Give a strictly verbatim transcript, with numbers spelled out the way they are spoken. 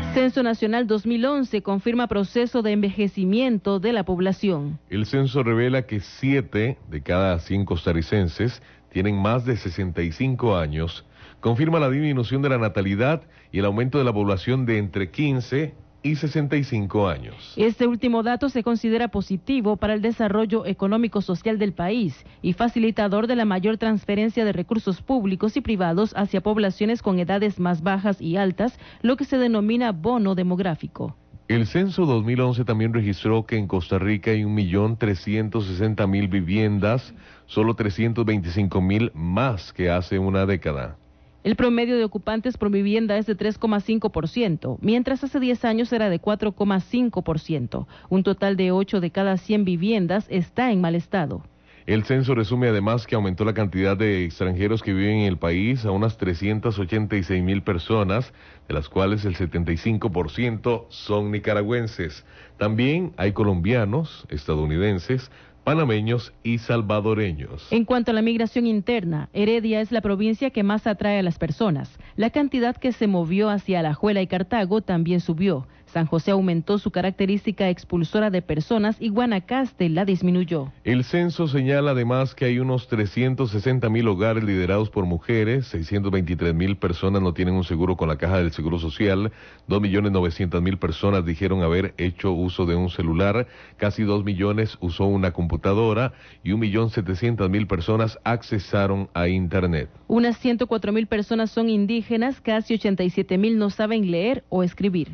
Censo Nacional dos mil once confirma proceso de envejecimiento de la población. El censo revela que siete de cada cien costarricenses tienen más de sesenta y cinco años. Confirma la disminución de la natalidad y el aumento de la población de entre quince y sesenta y cinco años. Este último dato se considera positivo para el desarrollo económico-social del país y facilitador de la mayor transferencia de recursos públicos y privados hacia poblaciones con edades más bajas y altas, lo que se denomina bono demográfico. El censo dos mil once también registró que en Costa Rica hay un millón trescientos sesenta mil viviendas, solo trescientos veinticinco mil más que hace una década. El promedio de ocupantes por vivienda es de tres coma cinco por ciento, mientras hace diez años era de cuatro coma cinco por ciento. Un total de ocho de cada cien viviendas está en mal estado. El censo resume además que aumentó la cantidad de extranjeros que viven en el país a unas trescientas ochenta y seis mil personas, de las cuales el setenta y cinco por ciento son nicaragüenses. También hay colombianos, estadounidenses, panameños y salvadoreños. En cuanto a la migración interna, Heredia es la provincia que más atrae a las personas. La cantidad que se movió hacia Alajuela y Cartago también subió. San José aumentó su característica expulsora de personas y Guanacaste la disminuyó. El censo señala además que hay unos trescientos sesenta mil hogares liderados por mujeres, seiscientos veintitrés mil personas no tienen un seguro con la Caja del Seguro Social, dos millones novecientas mil personas dijeron haber hecho uso de un celular, casi dos millones usó una computadora y un millón setecientas mil personas accesaron a Internet. Unas ciento cuatro mil personas son indígenas, casi ochenta y siete mil no saben leer o escribir.